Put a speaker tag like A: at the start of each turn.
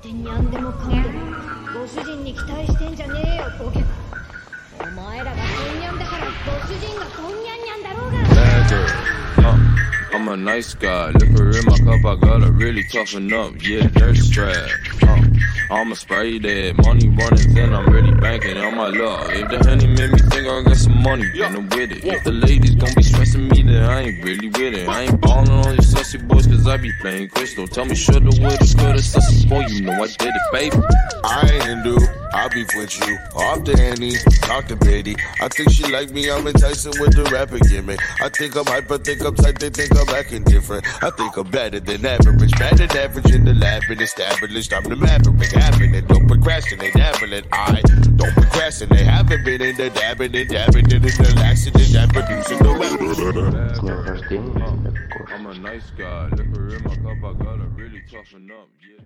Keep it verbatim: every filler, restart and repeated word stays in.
A: にゃんでもかんでもご主人に期待してんじゃねえよボケが。お前らがこんにゃんだからご主人がこんにゃんにゃんだろうが。
B: Bad girl, uh, I'm a nice guy. Liquor in my cup, I gotta really toughen up. Yeah, dirt strap. Uh, I'ma spray that money running, then I'm really banking on my luck. If the honey made me think I got some money, then I'm with it. If the ladies gon' be stressing me, then I ain't really with it. I ain't ballin' on you sussy boys, cause I be playing crystal. Tell me shoulda, woulda, coulda, sussy boy, you know I did it, baby.
C: I ain't Hindu, I beef with you. Off the Annie, talk to Betty. I think she like me, I'm enticing with the rapper gimmick. I think I'm hyper, think I'm tight, they think I'm acting different. I think I'm better than average, better than average in the lab and established. I'm the maverick, having it, don't procrastinate, dabbling. I don't procrastinate, haven't been in the dabbing and dabbing in the laxative that producing the weapon.
B: I'm a nice guy, liquor in my cup, I gotta really toughen up, yeah.